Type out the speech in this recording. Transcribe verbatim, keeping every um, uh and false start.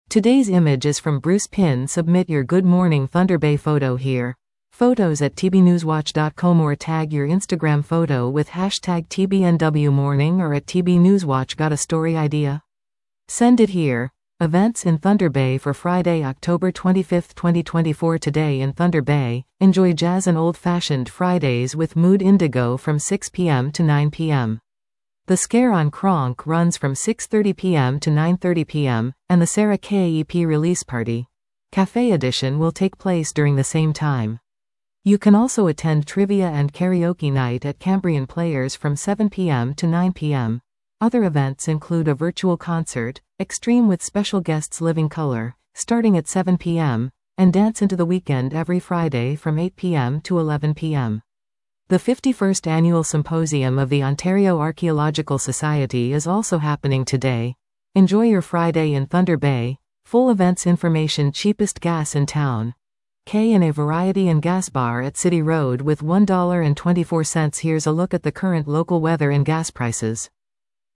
Today's image is from Bruce Pin. Submit your Good Morning Thunder Bay photo here. Photos at t b newswatch dot com or tag your Instagram photo with hashtag T B N W morning or at T B Newswatch. Got a story idea? Send it here. Events in Thunder Bay for Friday, October twenty-fifth, twenty twenty-four. Today in Thunder Bay, enjoy jazz and old-fashioned Fridays with Mood Indigo from six p m to nine p m The Scare on Kronk runs from six thirty p m to nine thirty p m, and the Sarah Kay E P release party, Cafe Edition, will take place during the same time. You can also attend trivia and karaoke night at Cambrian Players from seven p m to nine p m Other events include a virtual concert, Extreme with special guests Living Color, starting at seven p m, and Dance into the Weekend every Friday from eight p m to eleven p m The fifty-first Annual Symposium of the Ontario Archaeological Society is also happening today. Enjoy your Friday in Thunder Bay. Full events information. Cheapest gas in town. K in a variety and gas bar at City Road with one dollar and twenty-four cents. Here's a look at the current local weather and gas prices.